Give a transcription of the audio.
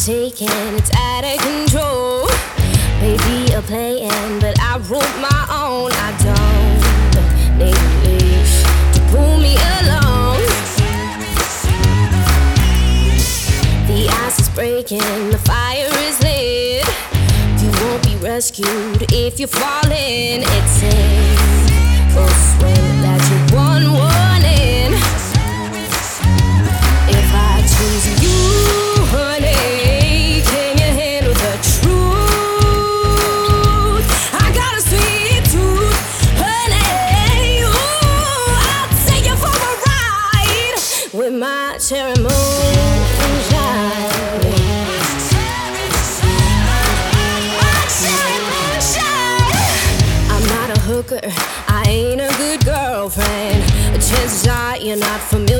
taking, it's out of control. Baby, you're playing, but I wrote my own. I don't need a leash to pull me along. The ice is breaking, the fire is lit. You won't be rescued if you're falling. It's in full swing that you won warning. If I choose you, honey, can you handle the truth? I got a sweet tooth, honey. Ooh, I'll take you for a ride with my cherry moonshine. I'm not a hooker, I ain't a good girlfriend. Chances are you're not for me.